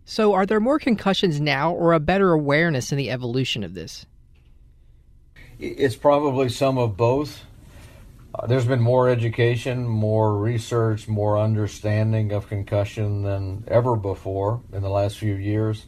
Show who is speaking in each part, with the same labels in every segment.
Speaker 1: So are there more concussions now or a better awareness in the evolution of this?
Speaker 2: It's probably some of both. There's been more education, more research, more understanding of concussion than ever before in the last few years.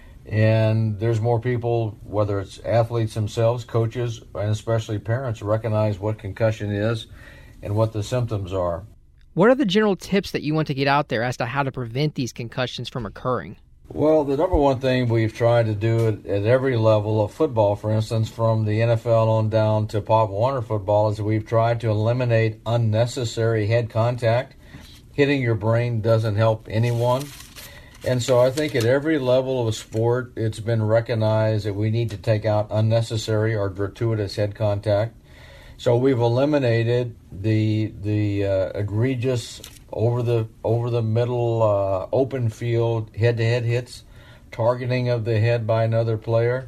Speaker 2: And there's more people, whether it's athletes themselves, coaches, and especially parents, recognize what concussion is and what the symptoms are.
Speaker 1: What are the general tips that you want to get out there as to how to prevent these concussions from occurring?
Speaker 2: Well, the number one thing we've tried to do at every level of football, for instance, from the NFL on down to Pop Warner football, is we've tried to eliminate unnecessary head contact. Hitting your brain doesn't help anyone. And so I think at every level of sport, it's been recognized that we need to take out unnecessary or gratuitous head contact. So we've eliminated the egregious over the middle open field head-to-head hits, targeting of the head by another player.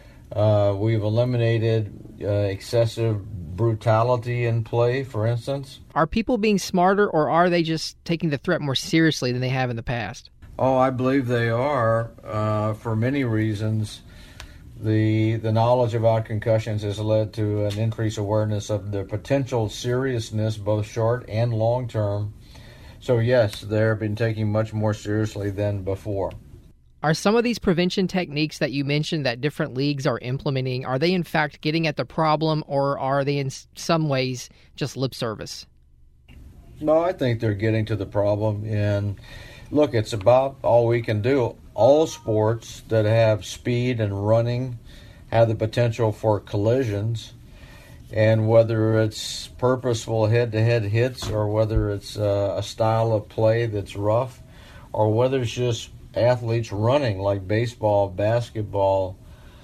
Speaker 2: We've eliminated excessive brutality in play, for instance.
Speaker 1: Are people being smarter, or are they just taking the threat more seriously than they have in the past?
Speaker 2: Oh, I believe they are, for many reasons. The knowledge about concussions has led to an increased awareness of the potential seriousness, both short and long term. So yes, they're been taken much more seriously than before.
Speaker 1: Are some of these prevention techniques that you mentioned that different leagues are implementing, are they in fact getting at the problem, or are they in some ways just lip service?
Speaker 2: No, I think they're getting to the problem. And look, it's about all we can do. All sports that have speed and running have the potential for collisions. And whether it's purposeful head-to-head hits or whether it's a style of play that's rough or whether it's just athletes running like baseball, basketball,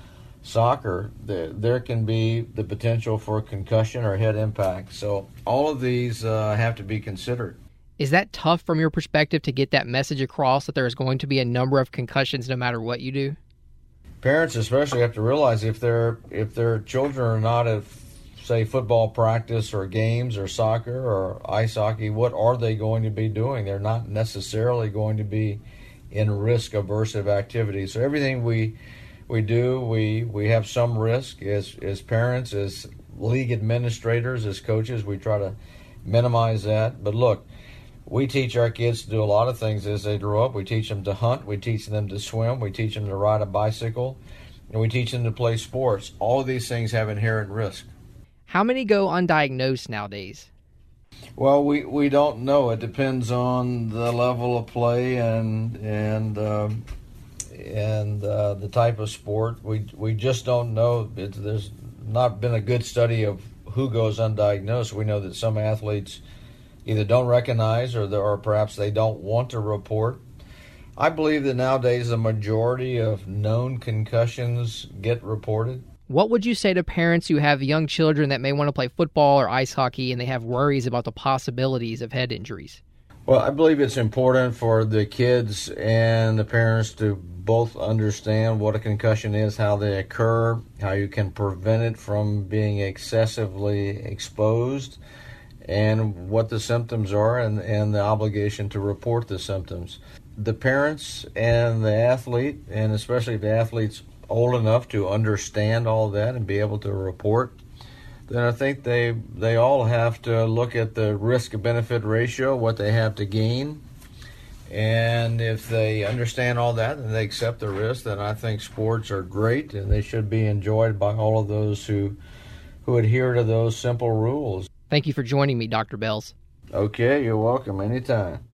Speaker 2: soccer, there can be the potential for concussion or head impact. So all of these have to be considered.
Speaker 1: Is that tough from your perspective to get that message across that there is going to be a number of concussions no matter what you do?
Speaker 2: Parents especially have to realize if their children are not at, say, football practice or games or soccer or ice hockey, what are they going to be doing? They're not necessarily going to be in risk-aversive activities. So everything we do, we have some risk as parents, as league administrators, as coaches. We try to minimize that. But look, we teach our kids to do a lot of things as they grow up. We teach them to hunt. We teach them to swim. We teach them to ride a bicycle. And we teach them to play sports. All of these things have inherent risk.
Speaker 1: How many go undiagnosed nowadays?
Speaker 2: Well, we don't know. It depends on the level of play and the type of sport. We just don't know. There's not been a good study of who goes undiagnosed. We know that some athletes either don't recognize or perhaps they don't want to report. I believe that nowadays the majority of known concussions get reported.
Speaker 1: What would you say to parents who have young children that may want to play football or ice hockey and they have worries about the possibilities of head injuries?
Speaker 2: Well, I believe it's important for the kids and the parents to both understand what a concussion is, how they occur, how you can prevent it from being excessively exposed, and what the symptoms are and the obligation to report the symptoms. The parents and the athlete, and especially if the athlete's old enough to understand all that and be able to report, then I think they all have to look at the risk-benefit ratio, what they have to gain. And if they understand all that and they accept the risk, then I think sports are great and they should be enjoyed by all of those who adhere to those simple rules.
Speaker 1: Thank you for joining me, Dr. Bells.
Speaker 2: Okay, you're welcome anytime.